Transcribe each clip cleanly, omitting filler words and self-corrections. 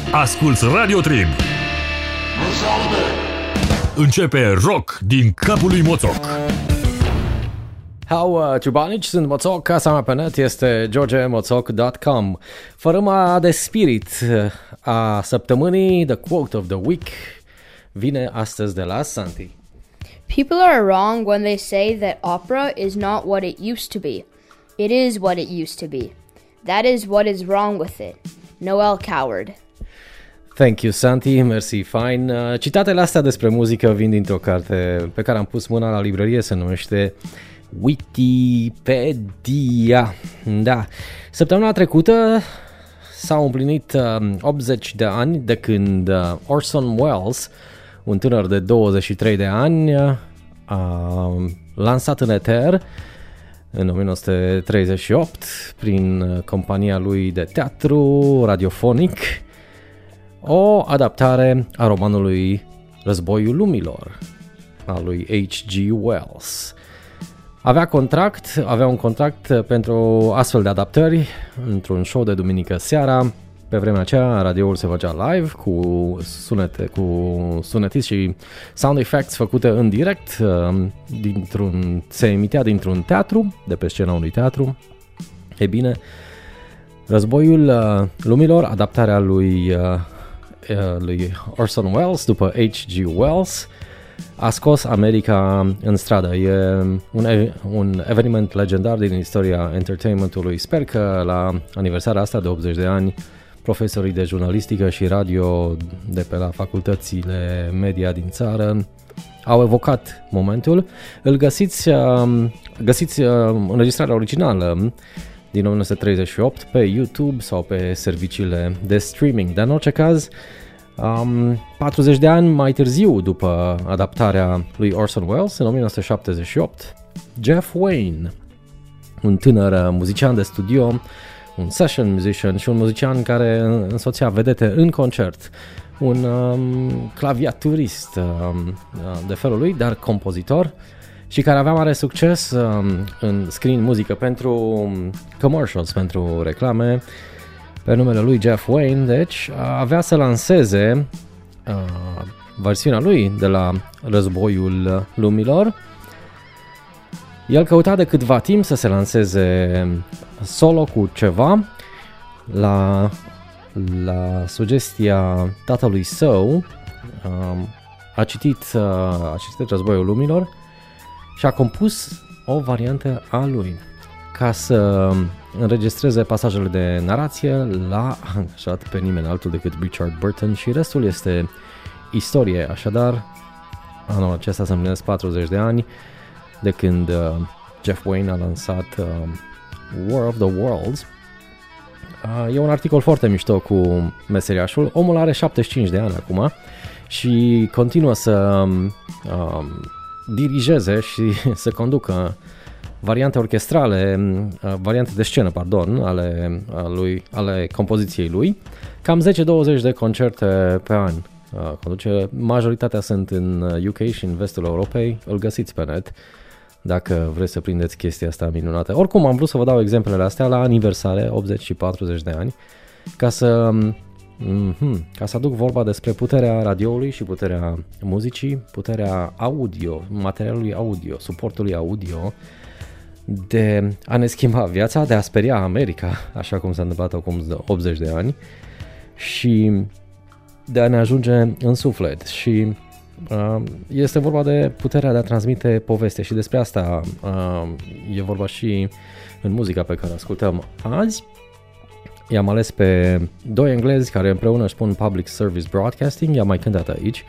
Asculți Radio Trib. Începe rock din capul lui Moțoc. Hau, ciubanici, sunt Moțoc, casa mea pe net este georgemoțoc.com. Fărâma de spirit a săptămânii, the quote of the week, vine astăzi de la Santi. People are wrong when they say that opera is not what it used to be. It is what it used to be. That is what is wrong with it. Noel Coward. Thank you, Santi, mersi, fine. Citatele astea despre muzică vin dintr-o carte pe care am pus mâna la librărie, se numește Wikipedia. Da. Săptămâna trecută s-au împlinit 80 de ani de când Orson Welles, un tânăr de 23 de ani, a lansat în eter în 1938 prin compania lui de teatru radiofonic o adaptare a romanului Războiul Lumilor al lui H.G. Wells. Avea un contract pentru astfel de adaptări într-un show de duminică seara. Pe vremea aceea radioul se făcea live cu sunetiți și sound effects făcute în direct, se emitea dintr-un teatru, de pe scena unui teatru. E bine, Războiul Lumilor, adaptarea lui Orson Welles după H.G. Wells, a scos America în stradă. E un eveniment legendar din istoria entertainmentului. Sper că la aniversarea asta de 80 de ani profesorii de jurnalistică și radio de pe la facultățile media din țară au evocat momentul. Găsiți înregistrarea originală din 1938 pe YouTube sau pe serviciile de streaming. Dar în orice caz, 40 de ani mai târziu, după adaptarea lui Orson Welles, în 1978, Jeff Wayne, un tânăr muzician de studio, un session musician și un muzician care însoțea vedete în concert, un claviaturist de felul lui, dar compozitor, și care avea mare succes scriind muzică pentru commercials, pentru reclame, pe numele lui Jeff Wayne. Deci avea să lanseze versiunea lui de la Războiul Lumilor. El căuta de câtva timp să se lanseze solo cu ceva. La sugestia tatălui său a citit Războiul Lumilor și a compus o variantă a lui. Ca să înregistreze pasajele de narație, l-a angajat pe nimeni altul decât Richard Burton și restul este istorie. Așadar, anul acesta se împlinesc 40 de ani de când Jeff Wayne a lansat War of the Worlds. E un articol foarte mișto cu meseriașul. Omul are 75 de ani acum și continuă să dirigeze și să conducă variante de scenă, ale compoziției lui. Cam 10-20 de concerte pe an conduce. Majoritatea sunt în UK și în vestul Europei. Îl găsiți pe net dacă vreți să prindeți chestia asta minunată. Oricum, am vrut să vă dau exemplele astea la aniversare, 80 și 40 de ani, ca să aduc vorba despre puterea radioului și puterea muzicii, puterea audio, materialului audio, suportului audio, de a ne schimba viața, de a speria America, așa cum s-a întâmplat acum 80 de ani, și de a ne ajunge în suflet. Și este vorba de puterea de a transmite poveste și despre asta e vorba și în muzica pe care o ascultăm azi. I-am ales pe doi englezi care împreună își spun Public Service Broadcasting, i-am mai cântat aici.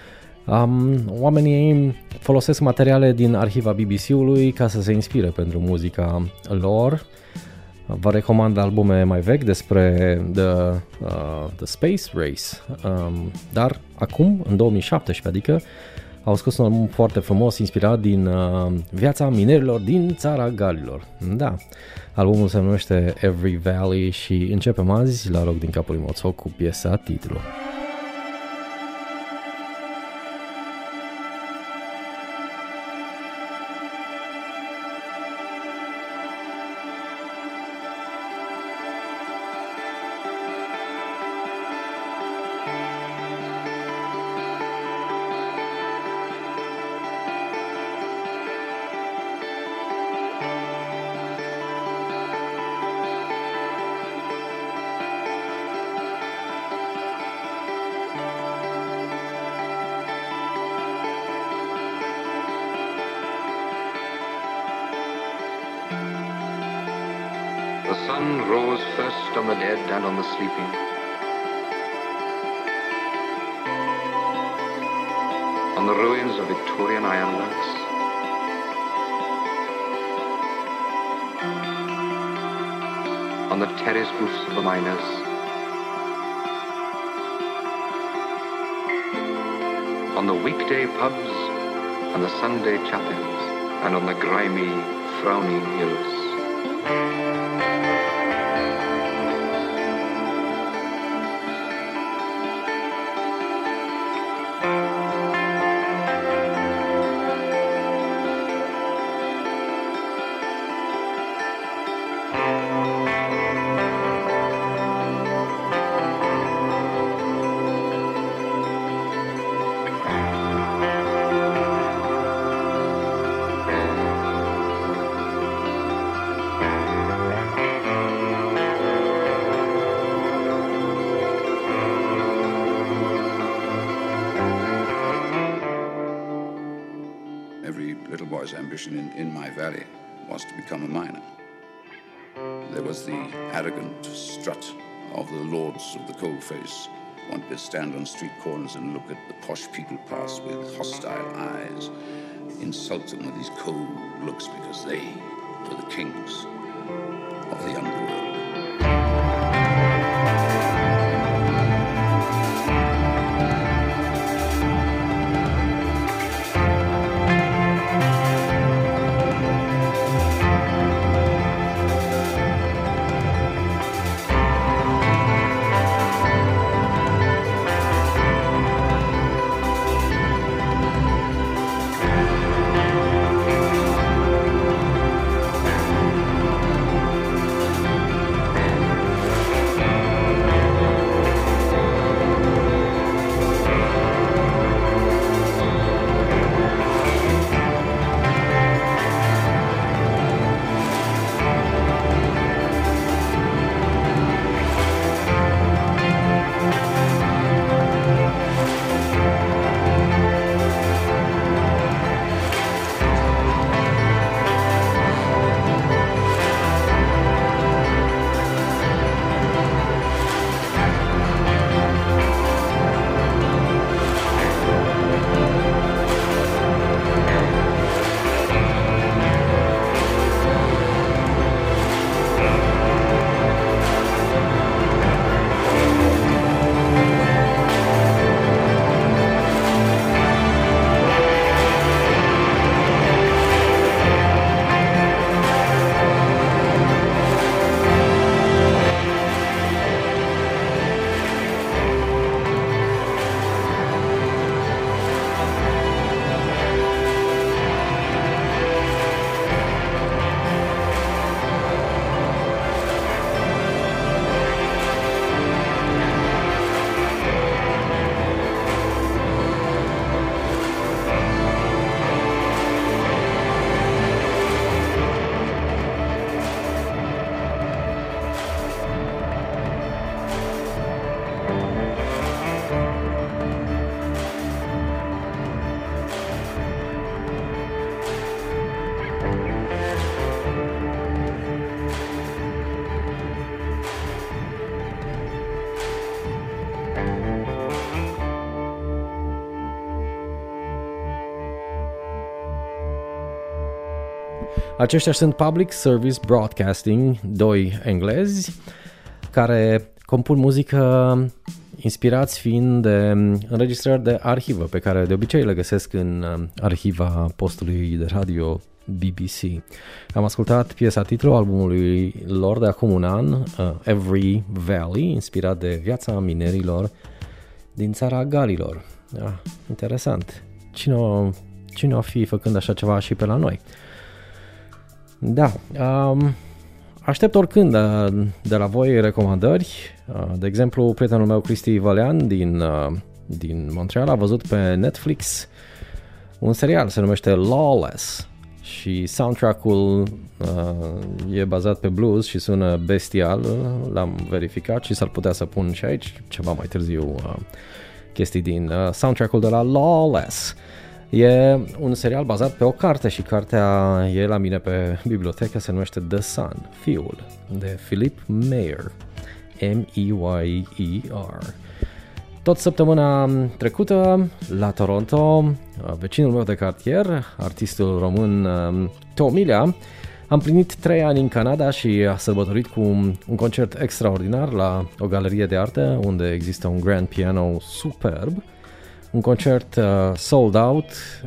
Oamenii folosesc materiale din arhiva BBC-ului ca să se inspire pentru muzica lor. Vă recomand albume mai vechi despre The Space Race, dar acum, în 2017, adică, au scos un album foarte frumos inspirat din viața minerilor din țara Galilor. Da, albumul se numește Every Valley și începem azi la Rock din capul lui Moțoc cu piesa titlu. sun rose first on the dead and on the sleeping. On the ruins of Victorian ironworks, on the terrace roofs of the miners, on the weekday pubs and the Sunday chapels, and on the grimy, frowning hills. In my valley was to become a miner. There was the arrogant strut of the lords of the coalface. One could stand on street corners and look at the posh people pass with hostile eyes, insult them with these cold looks because they were the kings of the underworld. Aceștia sunt Public Service Broadcasting, doi englezi, care compun muzică inspirați fiind de înregistrări de arhivă, pe care de obicei le găsesc în arhiva postului de radio BBC. Am ascultat piesa titlu albumului lor de acum un an, Every Valley, inspirat de viața minerilor din țara Galilor. Interesant. Cine o fi făcând așa ceva și pe la noi? Da, aștept oricând de la voi recomandări. De exemplu, prietenul meu Cristi Vălean din Montreal a văzut pe Netflix un serial, se numește Lawless și soundtrack-ul e bazat pe blues și sună bestial, l-am verificat și s-ar putea să pun și aici ceva mai târziu chestii din soundtrack-ul de la Lawless. E un serial bazat pe o carte și cartea e la mine pe bibliotecă, se numește The Son, Fiul, de Philip Meyer, M-E-Y-E-R. Tot săptămâna trecută, la Toronto, vecinul meu de cartier, artistul român Tomilea, a împlinit 3 ani în Canada și a sărbătorit cu un concert extraordinar la o galerie de artă unde există un grand piano superb, un concert sold out,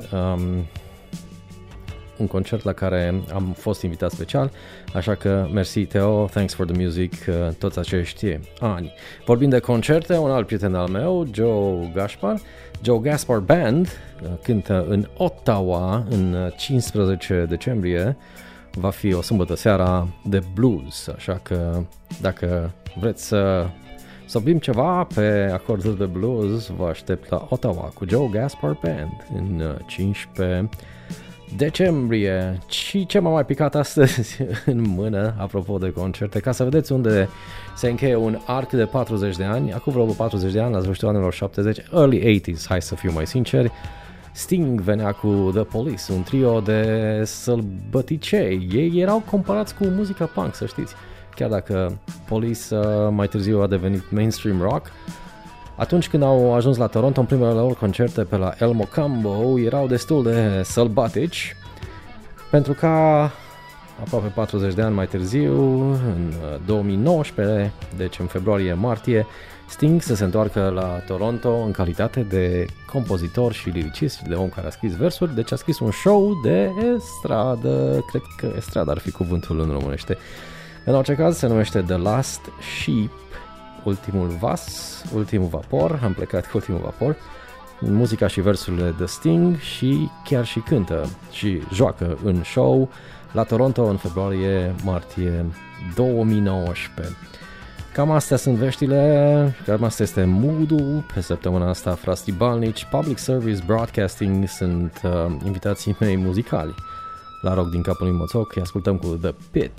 un concert la care am fost invitat special, așa că mersi Teo, thanks for the music, toți acești ani. Vorbind de concerte, un alt prieten al meu, Joe Gaspar Band, cântă în Ottawa în 15 decembrie, va fi o sâmbătă seara de blues, așa că dacă vreți să vorbim ceva pe acorduri de blues, vă aștept la Ottawa cu Joe Gaspar Band în 15 decembrie. Și ce m-a mai picat astăzi în mână, apropo de concerte, ca să vedeți unde se încheie un arc de 40 de ani, acum vreo 40 de ani, la sfârșitul anilor 70, early 80s, hai să fiu mai sinceri, Sting venea cu The Police, un trio de sălbăticei. Ei erau comparați cu muzica punk, să știți. Chiar dacă Police mai târziu a devenit mainstream rock, atunci când au ajuns la Toronto, în primele lor concerte pe la El Mocambo, erau destul de sălbatici, pentru că aproape 40 de ani mai târziu, în 2019, deci în februarie-martie, Sting să se întoarcă la Toronto în calitate de compozitor și liricist și de om care a scris versuri, deci a scris un show de estradă, cred că estradă ar fi cuvântul în românește. În orice caz se numește The Last Sheep, ultimul vas, ultimul vapor, am plecat cu ultimul vapor, muzica și versurile de Sting și chiar și cântă și joacă în show la Toronto în februarie-martie 2019. Cam astea sunt veștile, cam asta este mood-ul pe săptămâna asta. Frasti Balnici, Public Service Broadcasting sunt invitații mei muzicali la Rock din capul lui Moțoc. Îi ascultăm cu The Pit.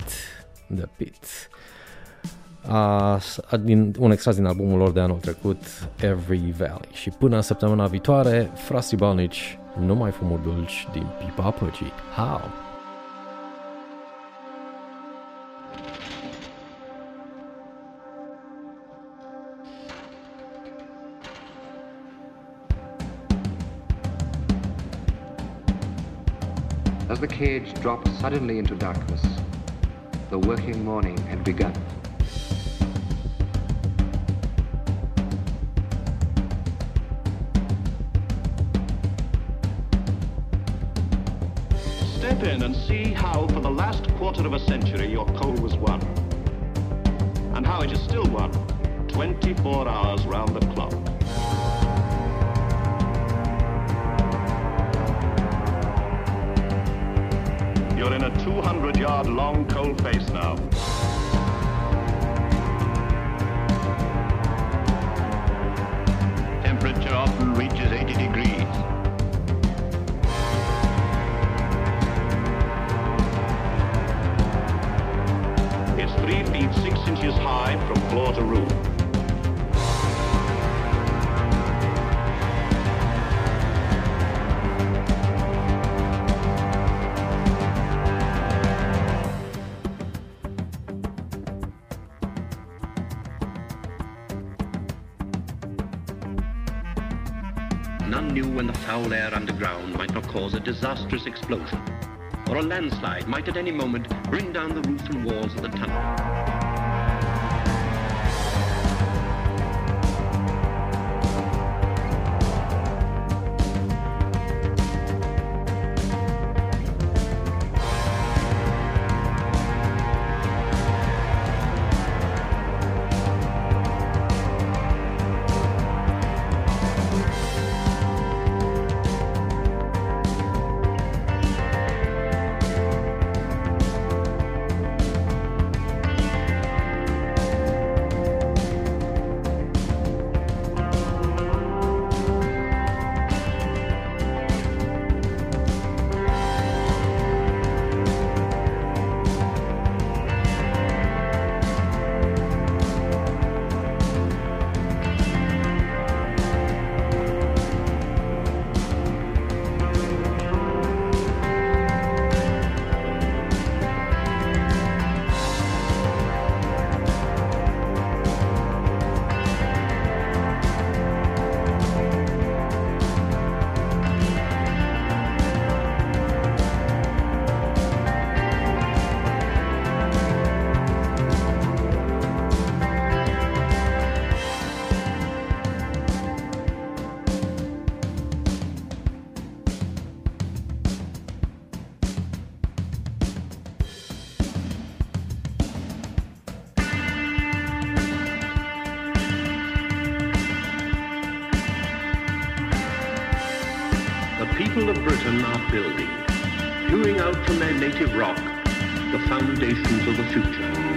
Un extras din albumul lor de anul trecut, Every Valley. Și până săptămâna viitoare, Frasti Balnici, numai fumuri dulci din pipa păcii. How? As the cage dropped suddenly into darkness, the working morning had begun. Step in and see how, for the last quarter of a century, your coal was won. And how it is still won, 24 hours round the clock. You're in a 200-yard long coal face now. Temperature often reaches 80 degrees. It's 3 feet 6 inches high from floor to roof. None knew when the foul air underground might not cause a disastrous explosion, or a landslide might at any moment bring down the roof and walls of the tunnel. people of Britain are building, hewing out from their native rock the foundations of the future.